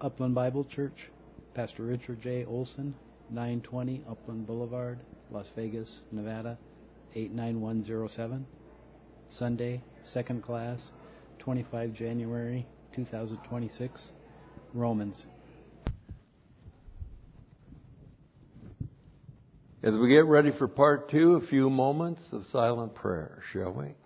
Upland Bible Church, Pastor Richard J. Olson, 920 Upland Boulevard, Las Vegas, Nevada, 89107. Sunday, second class, 25 January 2026. Romans. As we get ready for part 2, a few moments of silent prayer, shall we?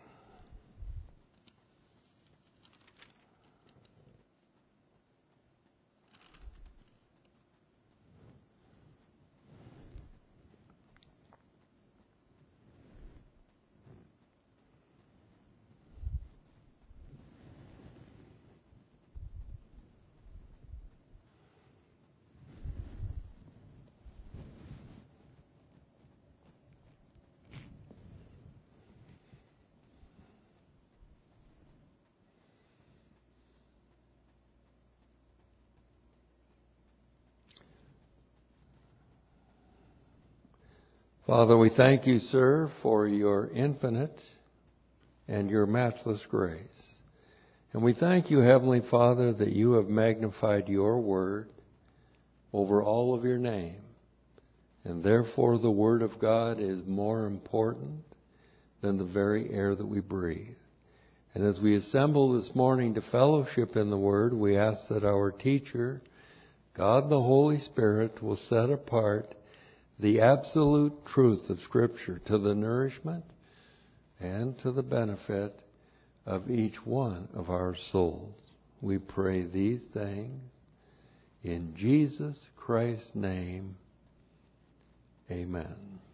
Father, we thank you, sir, for your infinite and your matchless grace. And we thank you, Heavenly Father, that you have magnified your word over all of your name. And therefore the word of God is more important than the very air that we breathe. And as we assemble this morning to fellowship in the word, we ask that our teacher, God the Holy Spirit, will set apart the absolute truth of Scripture to the nourishment and to the benefit of each one of our souls. We pray these things in Jesus Christ's name. Amen.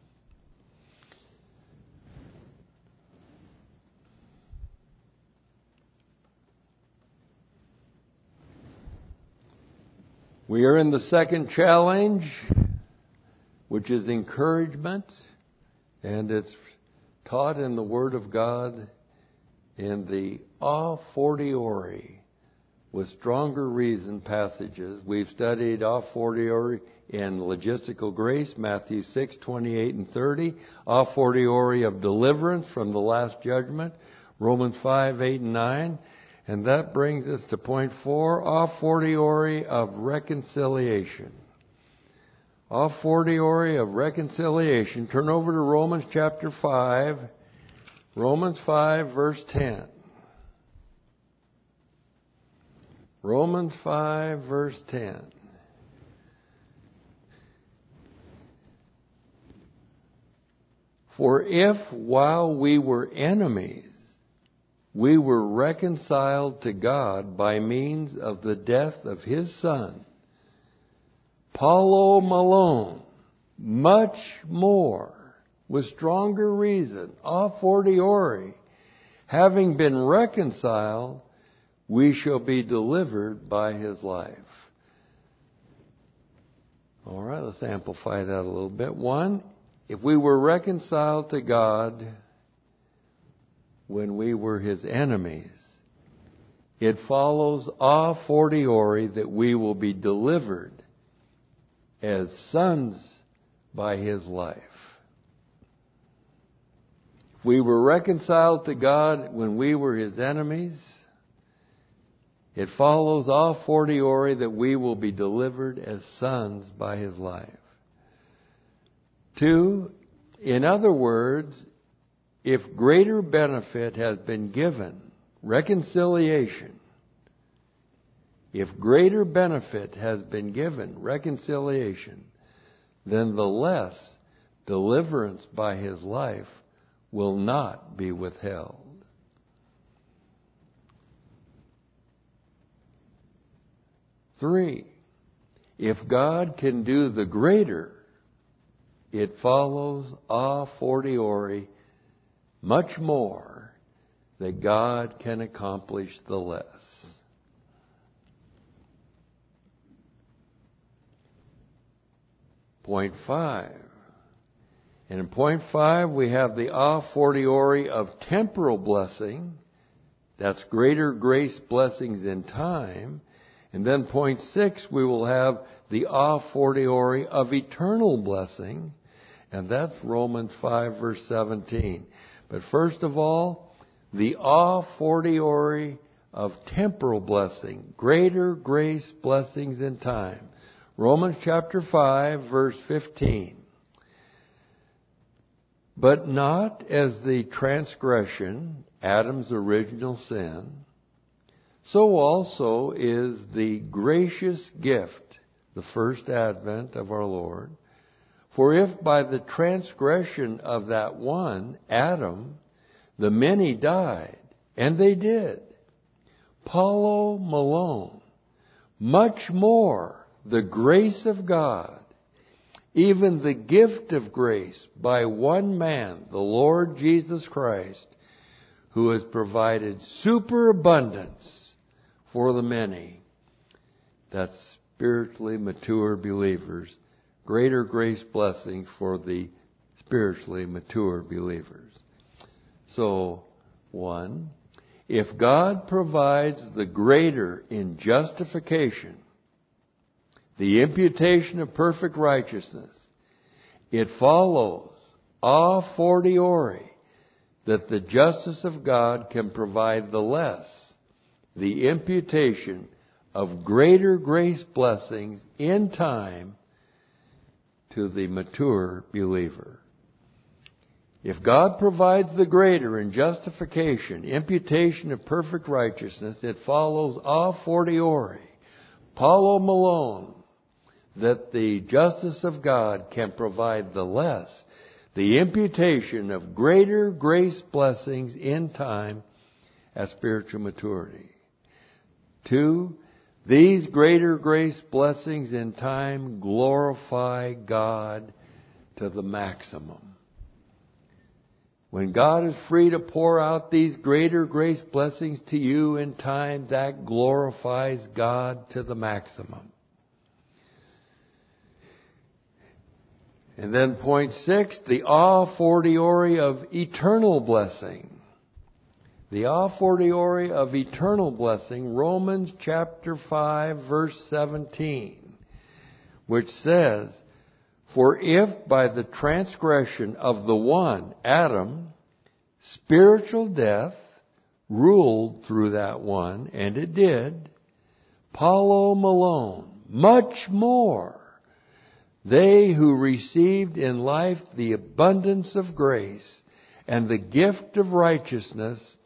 We are in the second challenge, which is encouragement, and it's taught in the Word of God in the a fortiori with stronger reason passages. We've studied a fortiori in logistical grace, Matthew 6, 28 and 30, a fortiori of deliverance from the last judgment, Romans 5, 8 and 9, and that brings us to point 4, a fortiori of reconciliation. A fortiori of reconciliation. Turn over to Romans chapter 5. Romans 5 verse 10. Romans 5 verse 10. For if while we were enemies, we were reconciled to God by means of the death of His Son, Paulo Malone, much more, with stronger reason, a fortiori, having been reconciled, we shall be delivered by His life. All right, let's amplify that a little bit. 1, if we were reconciled to God when we were His enemies, it follows a fortiori that we will be delivered as sons by His life. If we were reconciled to God when we were His enemies, it follows a fortiori that we will be delivered as sons by His life. 2, in other words, if greater benefit has been given, reconciliation, if greater benefit has been given, reconciliation, then the less deliverance by His life will not be withheld. 3, if God can do the greater, it follows a fortiori much more that God can accomplish the less. Point 5. And in point 5, we have the a fortiori of temporal blessing. That's greater grace blessings in time. And then point 6, we will have the a fortiori of eternal blessing. And that's Romans 5, verse 17. But first of all, the a fortiori of temporal blessing, greater grace blessings in time. Romans chapter 5, verse 15. But not as the transgression, Adam's original sin, so also is the gracious gift, the first advent of our Lord. For if by the transgression of that one, Adam, the many died, and they did, Paulo Malone, much more the grace of God, even the gift of grace by one man, the Lord Jesus Christ, who has provided superabundance for the many. That's spiritually mature believers. Greater grace blessings for the spiritually mature believers. So, 1, if God provides the greater in justification, the imputation of perfect righteousness, it follows a fortiori that the justice of God can provide the less, the imputation of greater grace blessings in time to the mature believer. If God provides the greater in justification, imputation of perfect righteousness, it follows a fortiori, Paulo Malone, that the justice of God can provide the less, the imputation of greater grace blessings in time as spiritual maturity. 2, these greater grace blessings in time glorify God to the maximum. When God is free to pour out these greater grace blessings to you in time, that glorifies God to the maximum. And then point 6, the a fortiori of eternal blessing. The a fortiori of eternal blessing, Romans chapter 5, verse 17, which says, for if by the transgression of the one, Adam, spiritual death ruled through that one, and it did, Paulo Malone, much more, they who received in life the abundance of grace and the gift of righteousness,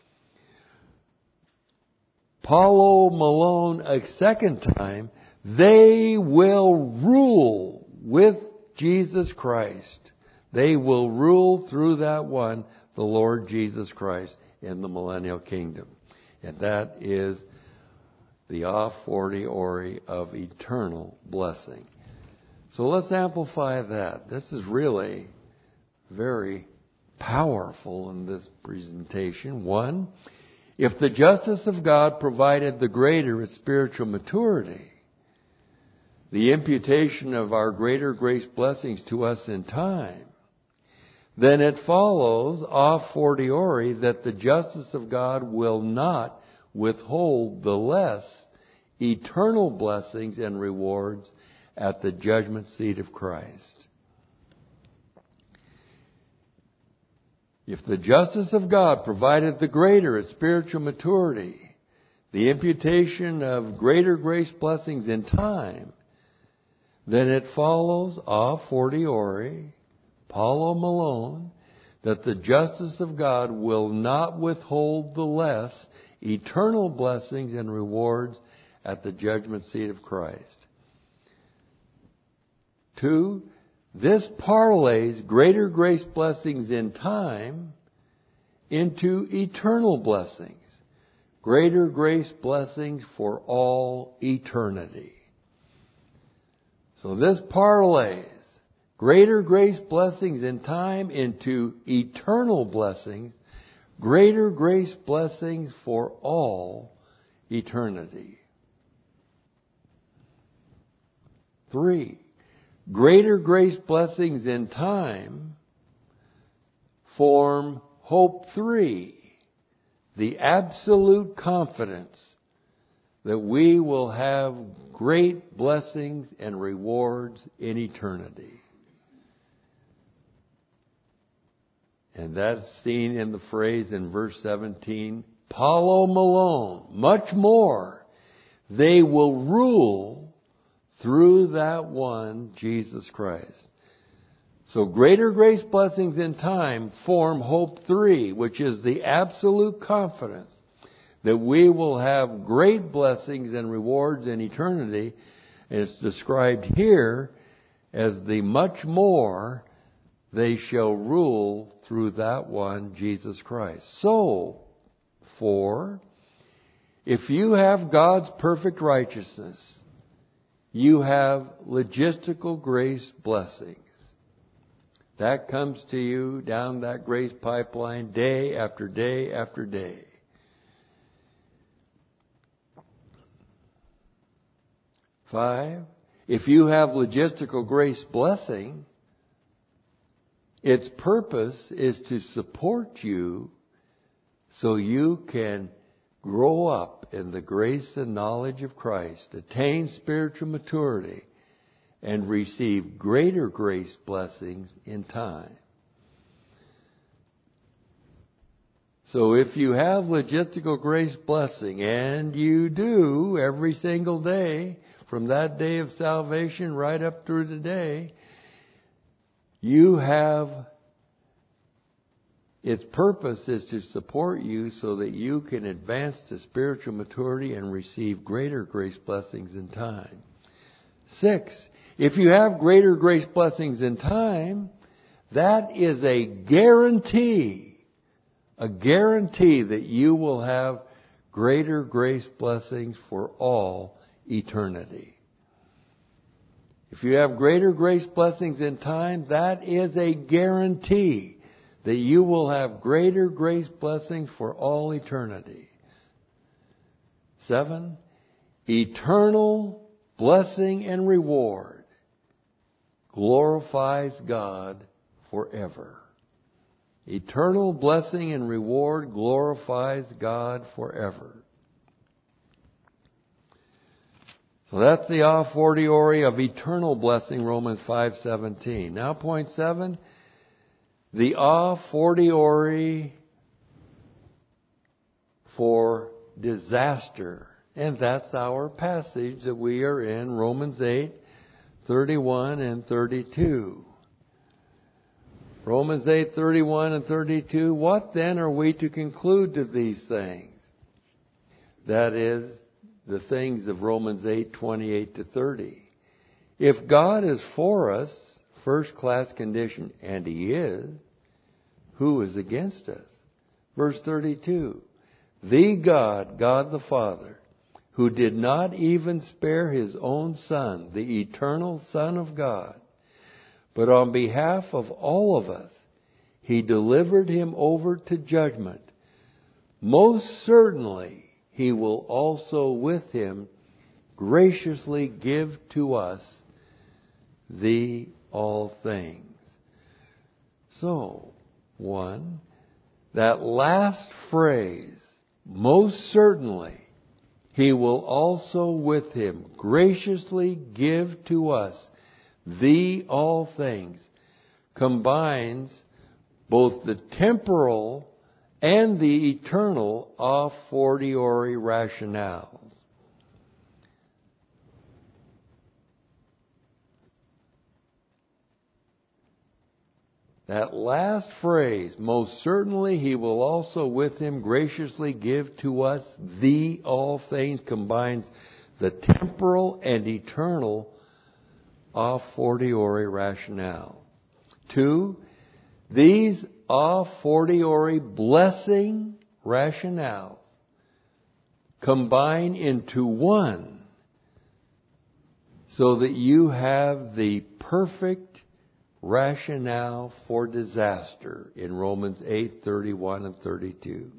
Paulo Malone a second time, they will rule with Jesus Christ. They will rule through that one, the Lord Jesus Christ, in the millennial kingdom. And that is the a fortiori of eternal blessing. So let's amplify that. This is really very powerful in this presentation. 1, if the justice of God provided the greater at spiritual maturity, the imputation of our greater grace blessings to us in time, then it follows a fortiori that the justice of God will not withhold the less eternal blessings and rewards at the judgment seat of Christ. If the justice of God provided the greater at spiritual maturity, the imputation of greater grace blessings in time, then it follows a fortiori, Paulo Malone, that the justice of God will not withhold the less eternal blessings and rewards at the judgment seat of Christ. 2, this parlays greater grace blessings in time into eternal blessings. Greater grace blessings for all eternity. So this parlays greater grace blessings in time into eternal blessings. Greater grace blessings for all eternity. 3, greater grace blessings in time form hope 3, the absolute confidence that we will have great blessings and rewards in eternity. And that's seen in the phrase in verse 17, Paulo Malone, much more, they will rule through that one, Jesus Christ. So greater grace blessings in time form hope 3, which is the absolute confidence that we will have great blessings and rewards in eternity. And it's described here as the much more they shall rule through that one, Jesus Christ. So, 4, if you have God's perfect righteousness, you have logistical grace blessings. That comes to you down that grace pipeline day after day after day. 5, if you have logistical grace blessing, its purpose is to support you so you can grow up in the grace and knowledge of Christ, attain spiritual maturity, and receive greater grace blessings in time. So if you have logistical grace blessing, and you do every single day, from that day of salvation right up through today, you have, its purpose is to support you so that you can advance to spiritual maturity and receive greater grace blessings in time. 6, if you have greater grace blessings in time, that is a guarantee that you will have greater grace blessings for all eternity. If you have greater grace blessings in time, that is a guarantee that you will have greater grace blessings for all eternity. 7, eternal blessing and reward glorifies God forever. Eternal blessing and reward glorifies God forever. So that's the a fortiori of eternal blessing, Romans 5:17. Now point 7, the a fortiori for disaster. And that's our passage that we are in, Romans 8:31 and 32. Romans 8:31 and 32, what then are we to conclude of these things? That is, the things of Romans 8:28 to 30. If God is for us, first class condition, and He is, who is against us? Verse 32, the God, God the Father, who did not even spare His own Son, the eternal Son of God, but on behalf of all of us, He delivered Him over to judgment. Most certainly, He will also with Him graciously give to us the all things. So, 1, that last phrase, most certainly, He will also with Him graciously give to us the all things, combines both the temporal and the eternal a fortiori rationales. That last phrase, most certainly He will also with Him graciously give to us the all things, combines the temporal and eternal a fortiori rationale. 2, these a fortiori blessing rationales combine into one so that you have the perfect rationale for disaster in Romans 8:31 and 32.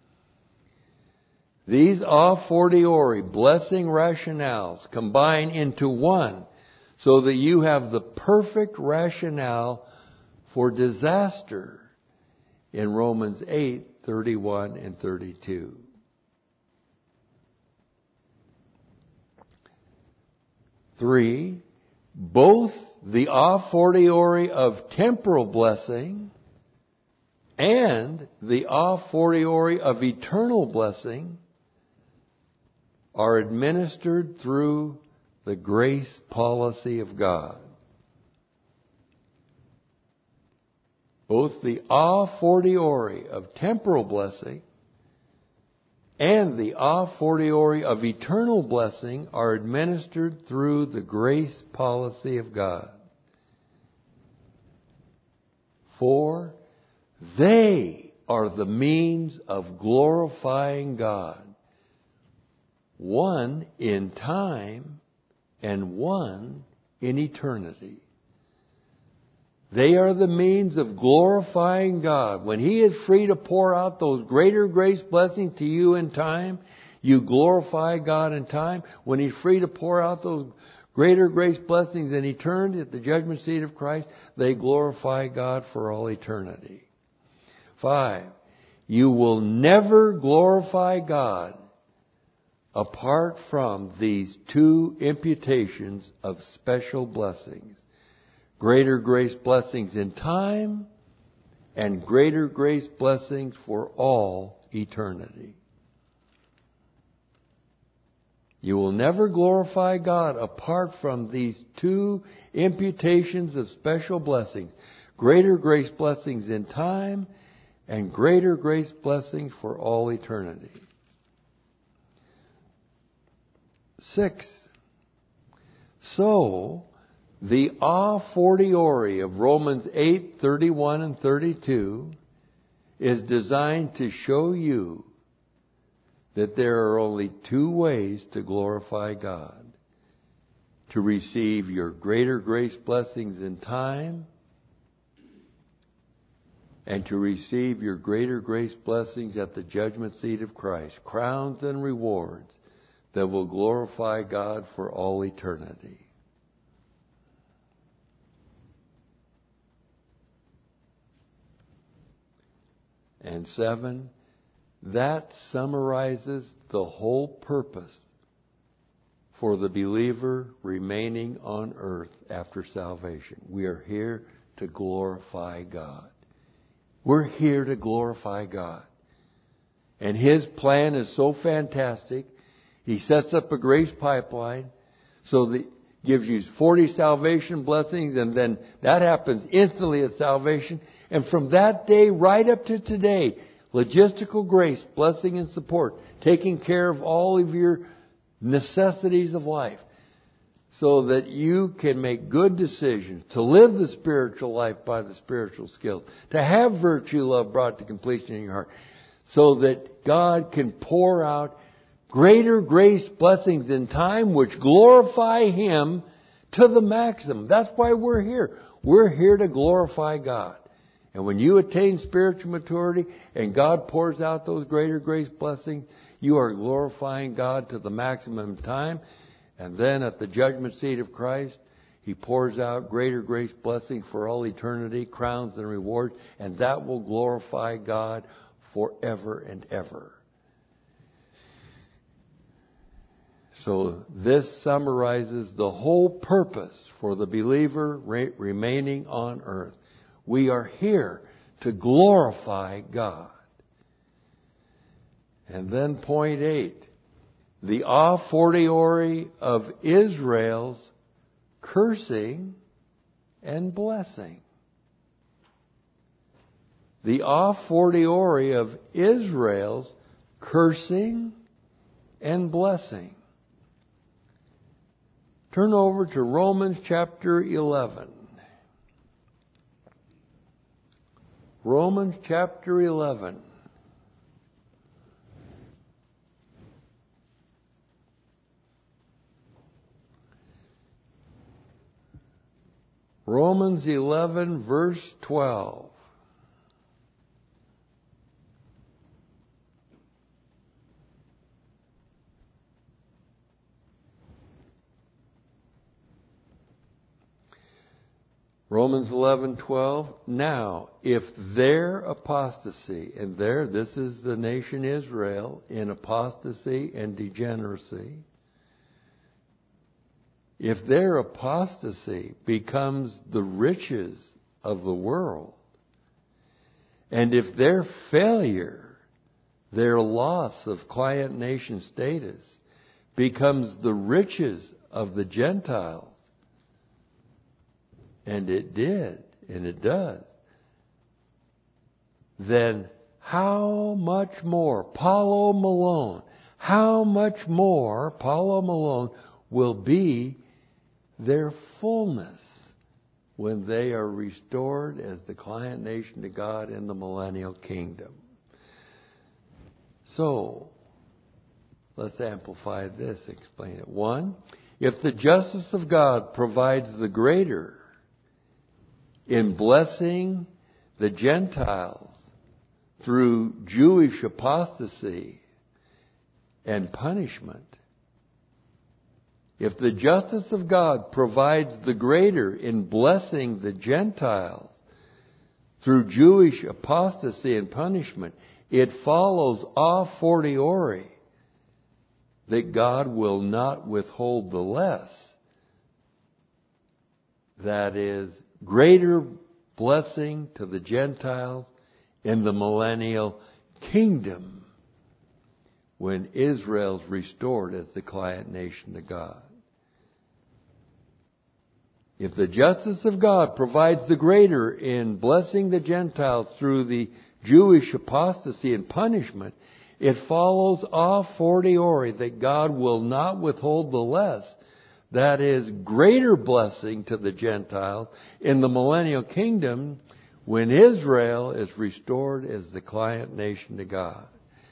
These a fortiori blessing rationales combine into one so that you have the perfect rationale for disaster in Romans 8:31 and 32. Three, both the a fortiori of temporal blessing and the a fortiori of eternal blessing are administered through the grace policy of God. Both the a fortiori of temporal blessing and the a fortiori of eternal blessing are administered through the grace policy of God. For they are the means of glorifying God, one in time and one in eternity. They are the means of glorifying God. When He is free to pour out those greater grace blessings to you in time, you glorify God in time. When He's free to pour out those greater grace blessings in eternity at the judgment seat of Christ, they glorify God for all eternity. 5. You will never glorify God apart from these two imputations of special blessings. Greater grace blessings in time and greater grace blessings for all eternity. You will never glorify God apart from these two imputations of special blessings. Greater grace blessings in time and greater grace blessings for all eternity. 6. So, the a fortiori of Romans 8:31 and 32 is designed to show you that there are only two ways to glorify God. To receive your greater grace blessings in time and to receive your greater grace blessings at the judgment seat of Christ. Crowns and rewards that will glorify God for all eternity. And 7, that summarizes the whole purpose for the believer remaining on earth after salvation. We are here to glorify God. We're here to glorify God. And His plan is so fantastic. He sets up a grace pipeline so that gives you 40 salvation blessings, and then that happens instantly at salvation. And from that day right up to today, logistical grace, blessing and support, taking care of all of your necessities of life so that you can make good decisions, to live the spiritual life by the spiritual skills, to have virtue, love brought to completion in your heart, so that God can pour out greater grace blessings in time which glorify Him to the maximum. That's why we're here. We're here to glorify God. And when you attain spiritual maturity and God pours out those greater grace blessings, you are glorifying God to the maximum time. And then at the judgment seat of Christ, He pours out greater grace blessings for all eternity, crowns and rewards, and that will glorify God forever and ever. So this summarizes the whole purpose for the believer remaining on earth. We are here to glorify God. And then point 8, the a fortiori of Israel's cursing and blessing. The a fortiori of Israel's cursing and blessing. Turn over to Romans chapter 11. Romans chapter 11. Romans 11 verse 12. Romans 11:12. Now, if their apostasy, and this is the nation Israel in apostasy and degeneracy, if their apostasy becomes the riches of the world, And if their failure, their loss of client nation status, becomes the riches of the Gentiles, and it did, and it does, then how much more, Paulo Malone will be their fullness when they are restored as the client nation to God in the millennial kingdom. So, let's amplify this, explain it. 1, if the justice of God provides the greater in blessing the Gentiles through Jewish apostasy and punishment, if the justice of God provides the greater in blessing the Gentiles through Jewish apostasy and punishment, it follows a fortiori that God will not withhold the less. That is, greater blessing to the Gentiles in the millennial kingdom when Israel's restored as the client nation to God. If the justice of God provides the greater in blessing the Gentiles through the Jewish apostasy and punishment, it follows a fortiori that God will not withhold the less. That is, greater blessing to the Gentiles in the millennial kingdom when Israel is restored as the client nation to God.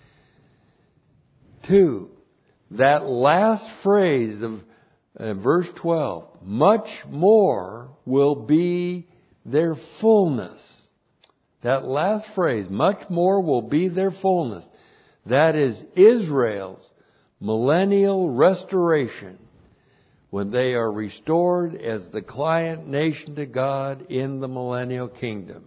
2, that last phrase of verse 12, much more will be their fullness. That last phrase, much more will be their fullness. That is Israel's millennial restoration when they are restored as the client nation to God in the millennial kingdom.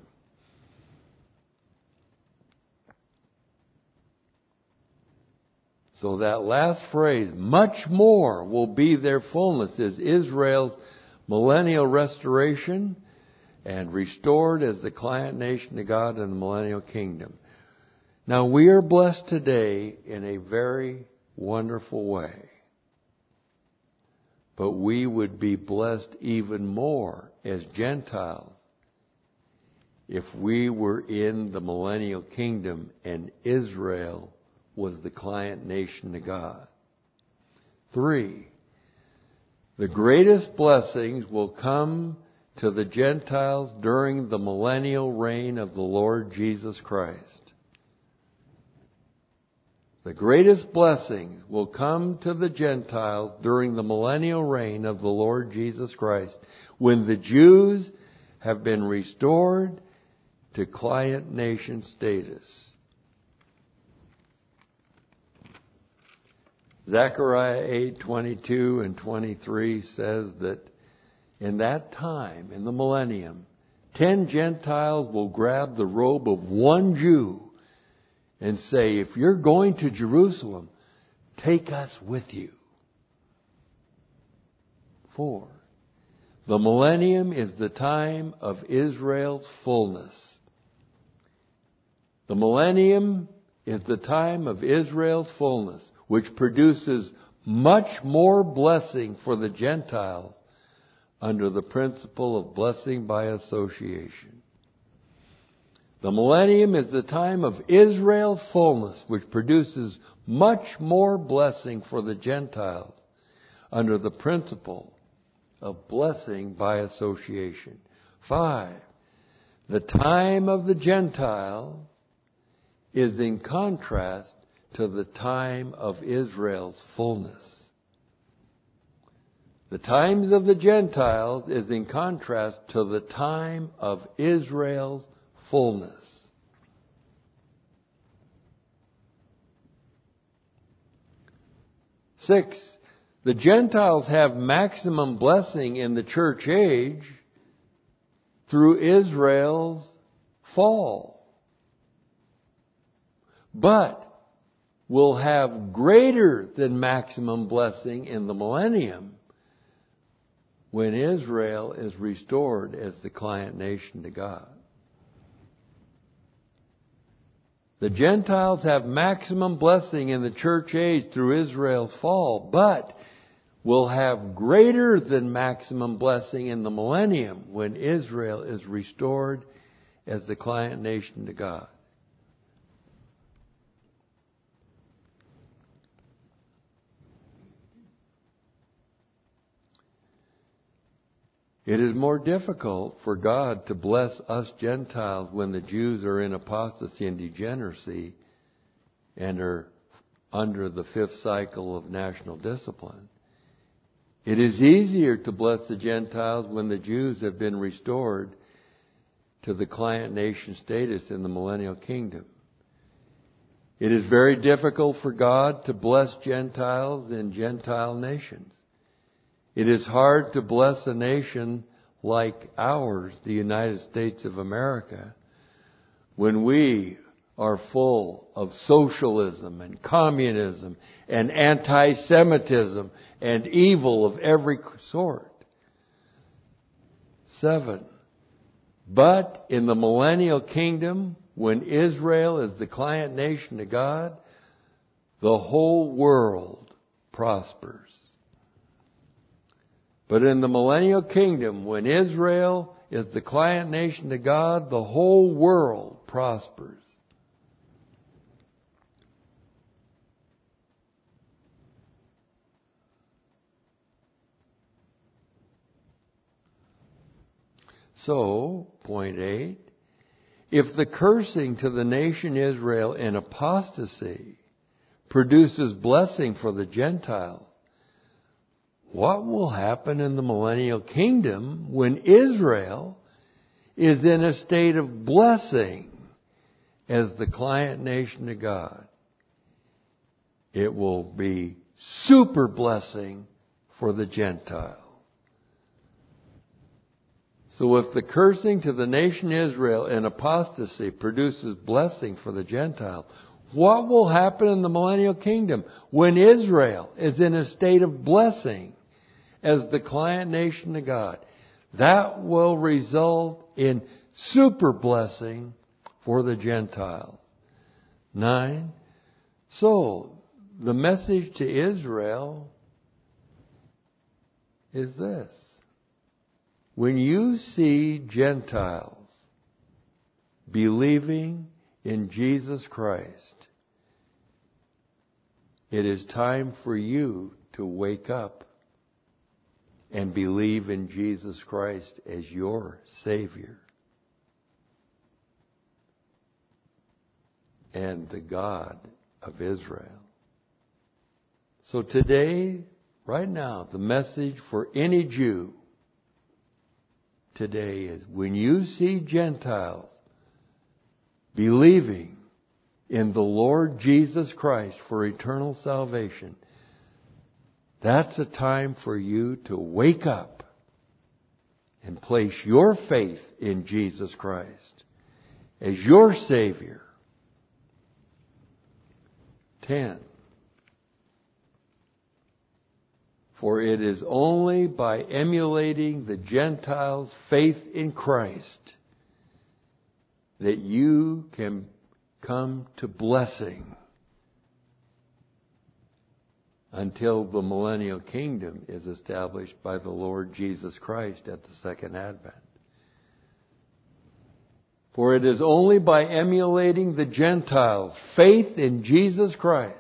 So that last phrase, much more will be their fullness, is Israel's millennial restoration and restored as the client nation to God in the millennial kingdom. Now we are blessed today in a very wonderful way. But we would be blessed even more as Gentiles if we were in the millennial kingdom and Israel was the client nation to God. 3, the greatest blessings will come to the Gentiles during the millennial reign of the Lord Jesus Christ. The greatest blessings will come to the Gentiles during the millennial reign of the Lord Jesus Christ, when the Jews have been restored to client nation status. Zechariah 8:22 and 23 says that in that time, in the millennium, 10 Gentiles will grab the robe of one Jew and say, if you're going to Jerusalem, take us with you. 4, the millennium is the time of Israel's fullness. The millennium is the time of Israel's fullness, which produces much more blessing for the Gentiles under the principle of blessing by association. The millennium is the time of Israel's fullness, which produces much more blessing for the Gentiles under the principle of blessing by association. 5, the time of the Gentile is in contrast to the time of Israel's fullness. The times of the Gentiles is in contrast to the time of Israel's fullness. 6, the Gentiles have maximum blessing in the church age through Israel's fall, but will have greater than maximum blessing in the millennium when Israel is restored as the client nation to God. The Gentiles have maximum blessing in the church age through Israel's fall, but will have greater than maximum blessing in the millennium when Israel is restored as the client nation to God. It is more difficult for God to bless us Gentiles when the Jews are in apostasy and degeneracy and are under the fifth cycle of national discipline. It is easier to bless the Gentiles when the Jews have been restored to the client nation status in the millennial kingdom. It is very difficult for God to bless Gentiles in Gentile nations. It is hard to bless a nation like ours, the United States of America, when we are full of socialism and communism and anti-Semitism and evil of every sort. 7. But in the millennial kingdom, when Israel is the client nation to God, the whole world prospers. But in the millennial kingdom, when Israel is the client nation to God, the whole world prospers. So, point 8, if the cursing to the nation Israel in apostasy produces blessing for the Gentiles, what will happen in the millennial kingdom when Israel is in a state of blessing as the client nation to God? It will be super blessing for the Gentile. So if the cursing to the nation Israel in apostasy produces blessing for the Gentile, what will happen in the millennial kingdom when Israel is in a state of blessing as the client nation to God? That will result in super blessing for the Gentiles. 9. So, the message to Israel is this. When you see Gentiles believing in Jesus Christ, it is time for you to wake up and believe in Jesus Christ as your Savior and the God of Israel. So today, right now, the message for any Jew today is when you see Gentiles believing in the Lord Jesus Christ for eternal salvation, that's a time for you to wake up and place your faith in Jesus Christ as your Savior. 10. For it is only by emulating the Gentiles' faith in Christ that you can come to blessing until the millennial kingdom is established by the Lord Jesus Christ at the second advent. For it is only by emulating the Gentiles' faith in Jesus Christ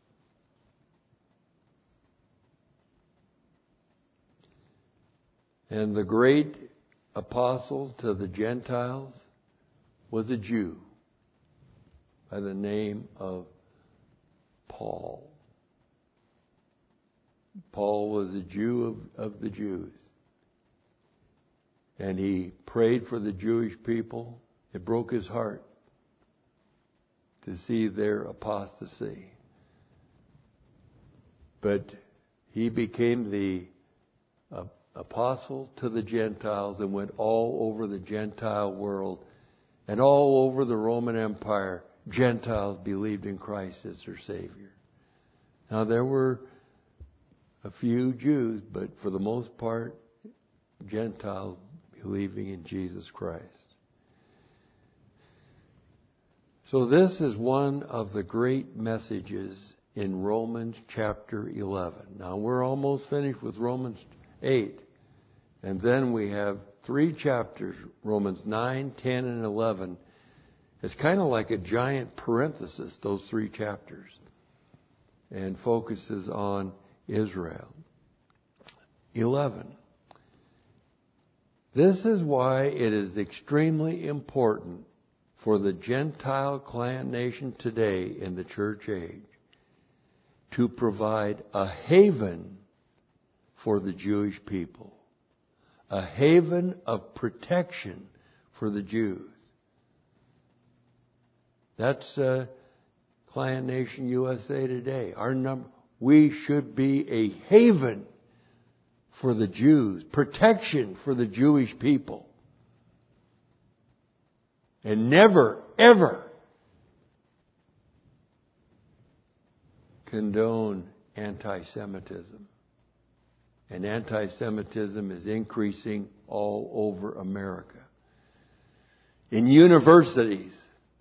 and the great apostle to the Gentiles was a Jew by the name of Paul. Paul was a Jew of the Jews. And he prayed for the Jewish people. It broke his heart to see their apostasy. But he became the apostle to the Gentiles and went all over the Gentile world and all over the Roman Empire. Gentiles believed in Christ as their Savior. Now there were a few Jews, but for the most part, Gentiles believing in Jesus Christ. So this is one of the great messages in Romans chapter 11. Now we're almost finished with Romans 8. And then we have 3 chapters, Romans 9, 10, and 11. It's kind of like a giant parenthesis, those 3 chapters. And focuses on Israel. 11. This is why it is extremely important for the Gentile clan nation today in the church age to provide a haven for the Jewish people. A haven of protection for the Jews. That's Clan Nation USA Today. We should be a haven for the Jews, protection for the Jewish people. And never, ever condone anti-Semitism. And anti-Semitism is increasing all over America. In universities,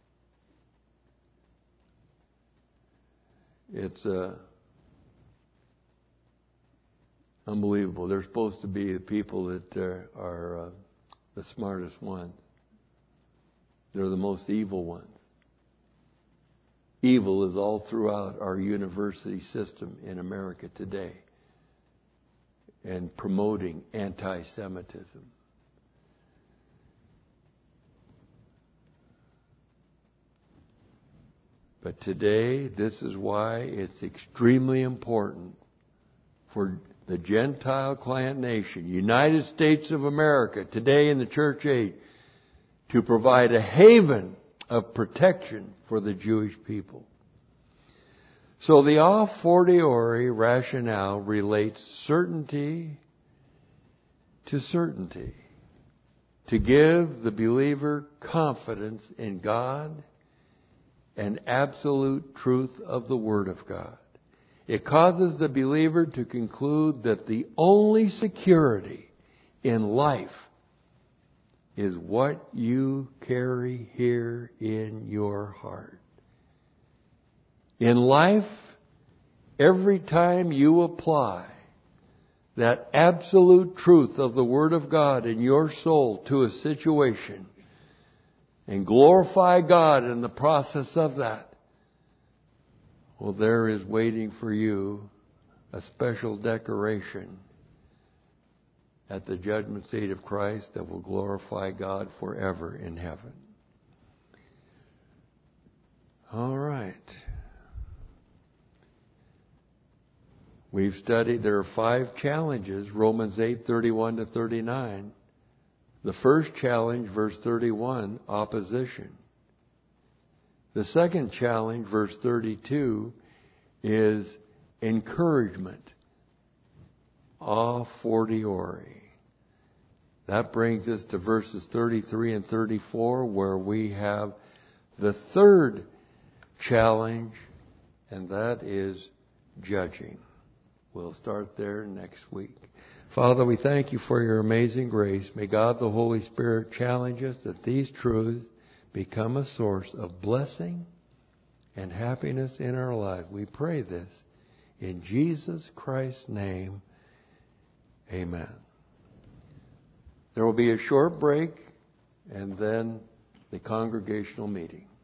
it's unbelievable. They're supposed to be the people that are the smartest ones. They're the most evil ones. Evil is all throughout our university system in America today and promoting anti-Semitism. But today, this is why it's extremely important for the Gentile clan nation, United States of America, today in the church age, to provide a haven of protection for the Jewish people. So the a fortiori rationale relates certainty to certainty, to give the believer confidence in God and absolute truth of the Word of God. It causes the believer to conclude that the only security in life is what you carry here in your heart. In life, every time you apply that absolute truth of the Word of God in your soul to a situation and glorify God in the process of that, well, there is waiting for you a special decoration at the judgment seat of Christ that will glorify God forever in heaven. All right. We've studied, there are 5 challenges, Romans 8:31 to 39. The first challenge, verse 31, opposition. The second challenge, verse 32, is encouragement, a fortiori. That brings us to verses 33 and 34, where we have the third challenge, and that is judging. We'll start there next week. Father, we thank you for your amazing grace. May God the Holy Spirit challenge us that these truths become a source of blessing and happiness in our lives. We pray this in Jesus Christ's name. Amen. There will be a short break and then the congregational meeting.